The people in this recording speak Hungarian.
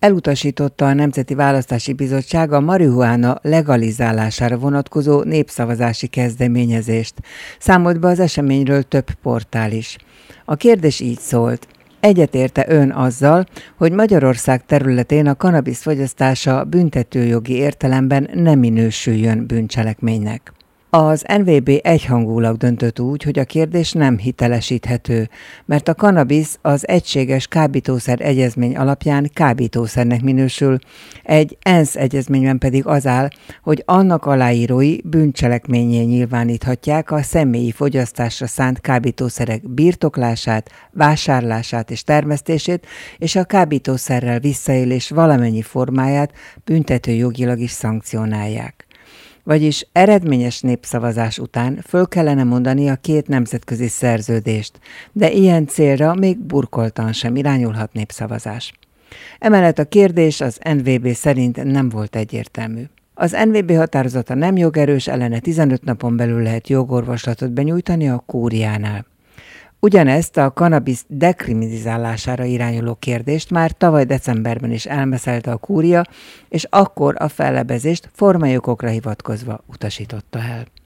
Elutasította a Nemzeti Választási Bizottság a marihuána legalizálására vonatkozó népszavazási kezdeményezést. Számolt be az eseményről több portál is. A kérdés így szólt: egyetérte ön azzal, hogy Magyarország területén a kannabisz fogyasztása büntetőjogi értelemben nem minősüljön bűncselekménynek? Az NVB egyhangulag döntött úgy, hogy a kérdés nem hitelesíthető, mert a kannabisz az egységes kábítószer egyezmény alapján kábítószernek minősül, egy ENSZ egyezményben pedig az áll, hogy annak aláírói bűncselekménnyé nyilváníthatják a személyi fogyasztásra szánt kábítószerek birtoklását, vásárlását és termesztését, és a kábítószerrel visszaélés valamennyi formáját büntetőjogilag is szankcionálják. Vagyis eredményes népszavazás után föl kellene mondani a két nemzetközi szerződést, de ilyen célra még burkoltan sem irányulhat népszavazás. Emellett a kérdés az NVB szerint nem volt egyértelmű. Az NVB határozata nem jogerős, ellene 15 napon belül lehet jogorvoslatot benyújtani a kúriánál. Ugyanezt a kannabisz dekriminalizálására irányuló kérdést már tavaly decemberben is elmeszelte a kúria, és akkor a fellebezést formai okokra hivatkozva utasította el.